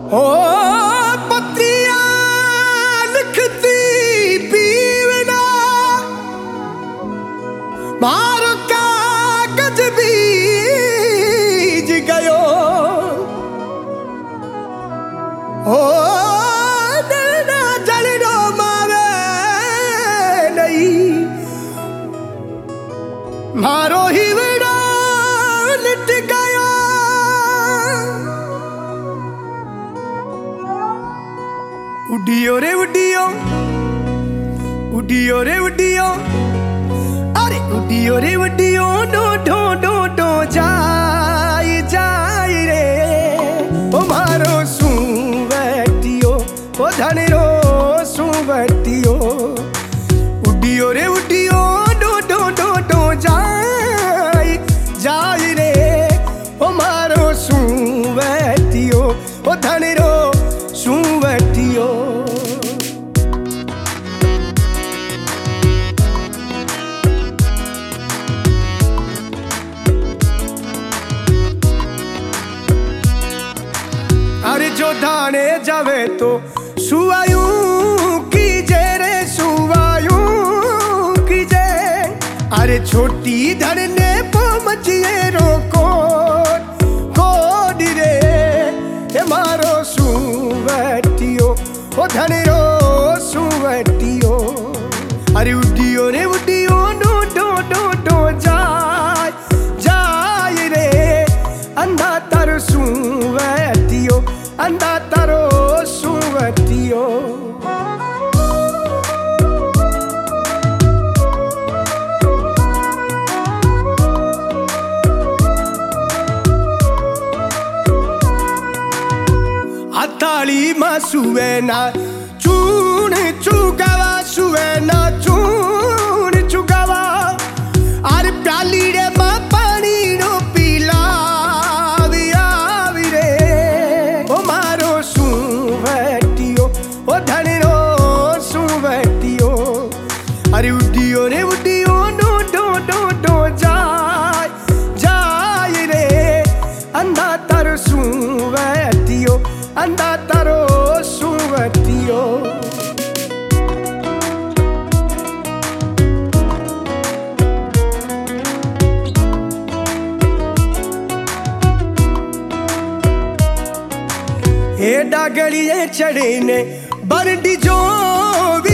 ओ पत्रियां लिखती पीवना मारो कागज बीज गयो। ओ नैना जलनो मावे नहीं मारो हिवड़ा लिट गयो। उडियो रे उडियो उडियो रे उडियो अरे उडियो रे उडियो डो डो डो डो जाई जाई रे ओ मारो सुवटियो ओ धनिरो सुवटियो। उडियो रे उडियो डो डो डो डो जाई जाई रे ओ मारो सुवटियो ओ धनिरो सुवटियो। अरे जो धाने जावे तो सुवायू कीजे रे सुवायू कीजे। अरे छोटी धरने पो मचिए रोको कोडी रे हे मारो सुवटियो ओ धनिरो सुवटियो। अरे उडियो रे उडियो डो डो डो डो जाय जाय रे अंधा तारो सुवटियो अंधा तारो सुवटियो। अताली मा सुवेना चून चुगावा सुवेना चून चुगावा। अरे प्याली रे मा पानी नो पीला आवी रे ओ मारो सुवटियो ओ धनिरो सुवटियो। अरे उडियो रे उडियो डो डो डो डो जाय जाय रे अंधा तारो सुवटियो अंधा तारो सुवटियो। हे डागलिए चढ़े ने बरडी जो